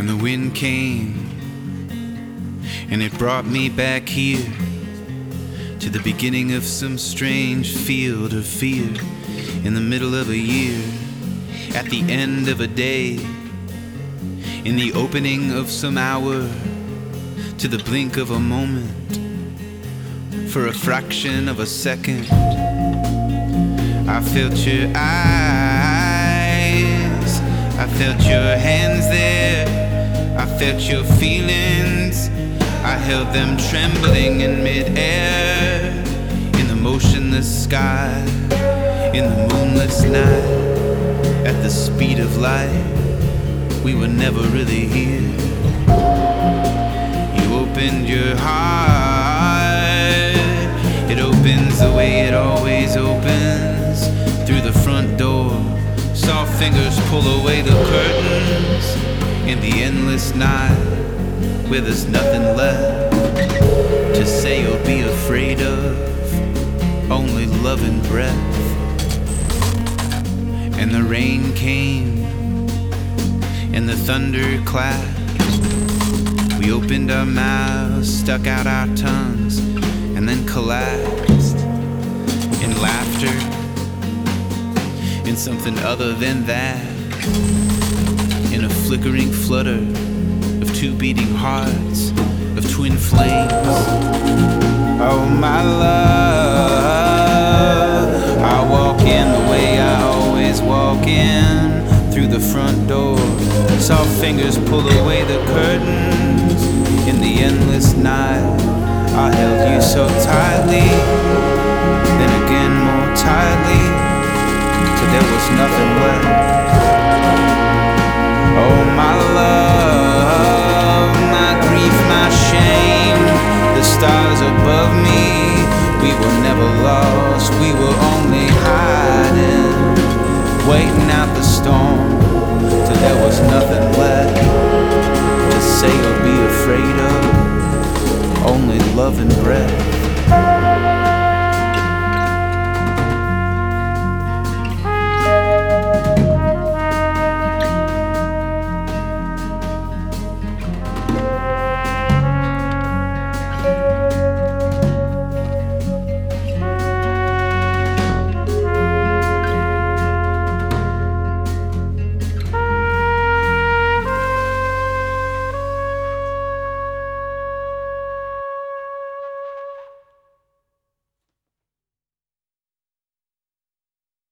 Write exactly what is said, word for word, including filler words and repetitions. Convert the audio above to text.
And the wind came, and it brought me back here to the beginning of some strange field of fear, in the middle of a year, at the end of a day, in the opening of some hour, to the blink of a moment, for a fraction of a second. I felt your eyes, I felt your hands there, I felt your feelings, I held them trembling in midair, in the motionless sky, in the moonless night, at the speed of light. We were never really here. You opened your heart, it opens the way it always opens, through the front door. Soft fingers pull away the curtains, in the endless night, where there's nothing left to say or be afraid of, only love and breath. And the rain came, and the thunder clapped. We opened our mouths, stuck out our tongues, and then collapsed in laughter, in something other than that, in a flickering flutter of two beating hearts, of twin flames. Oh my love, I walk in the way I always walk in, through the front door. Soft fingers pull away the curtains, in the endless night. I held you so tightly, then again more tightly, till there was nothing left. Oh my love, my grief, my shame, the stars above me, we were never lost, we were only hiding, waiting out the storm, till there was nothing left to say or be afraid of, only love and breath.